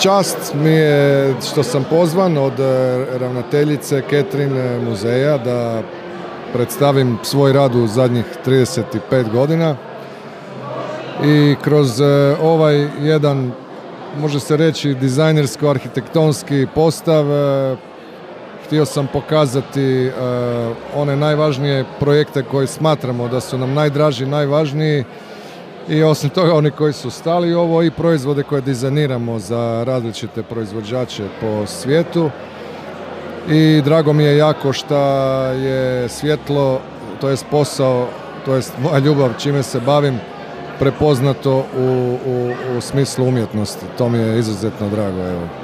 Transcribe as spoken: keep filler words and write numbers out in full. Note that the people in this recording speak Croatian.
čast mi je što sam pozvan od ravnateljice Ketrin muzeja da predstavim svoj rad u zadnjih trideset pet godina i kroz ovaj jedan, može se reći, dizajnersko-arhitektonski postav htio sam pokazati one najvažnije projekte koje smatramo da su nam najdraži, najvažniji i osim toga oni koji su stali ovo i proizvode koje dizajniramo za različite proizvođače po svijetu. I drago mi je jako što je svjetlo, to jest posao, to jest moja ljubav čime se bavim, prepoznato u, u, u smislu umjetnosti. To mi je izuzetno drago. Evo.